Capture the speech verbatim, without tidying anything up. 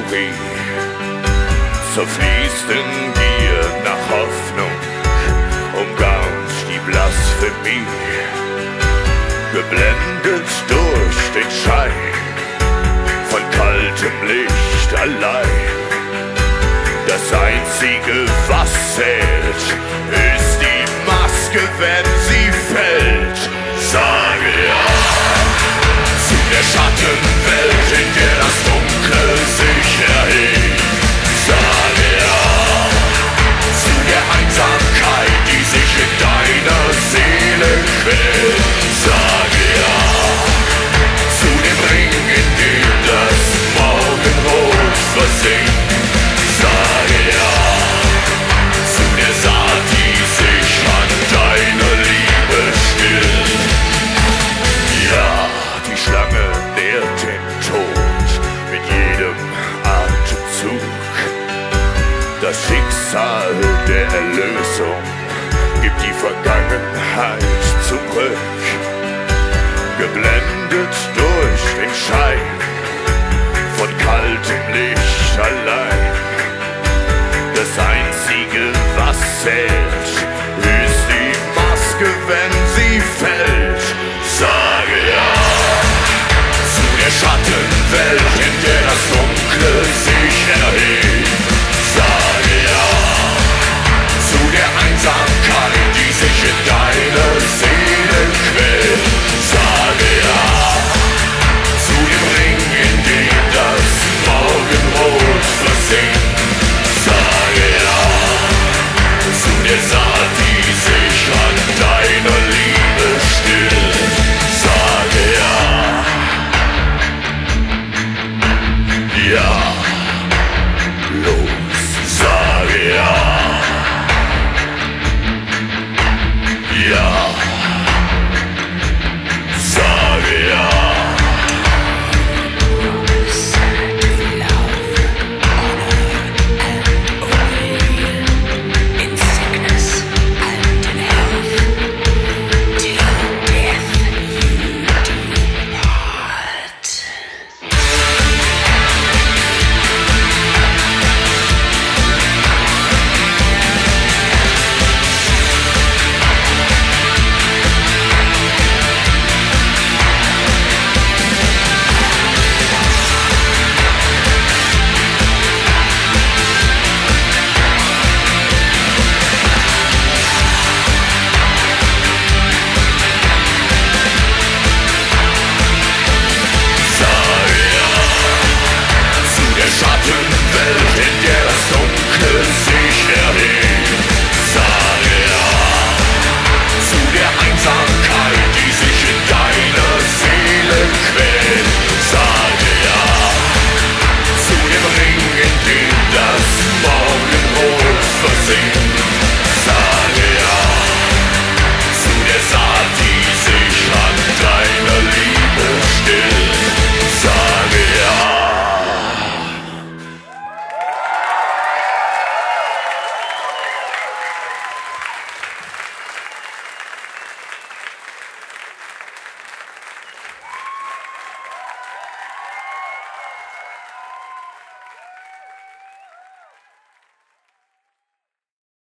Euphorie, zur fließenden Gier nach Hoffnung, umgarnt die Blasphemie, geblendet durch den Schein von kaltem Licht allein. Das Einzige, was zählt, ist die Maske, wenn sie fällt. Sage ja zu der Schattenwelt, in der das Dunkle sich erhebt. Sage ja zu der Einsamkeit, die sich in deiner Seele quält. Sage ja zu dem Ring, in dem das Morgenrot versinkt. Sage ja zu der Saat, die sich an deiner Liebe stillt. Ja, die Schlange nährt den Tod mit jedem Atemzug. Das Schicksal der Erlösung gibt die Vergangenheit zurück. Geblendet durch den Schein von kaltem Licht allein. Das Einzige, was zählt, ist die Maske, wenn sie fällt. Sage ja zu der Schattenwelt,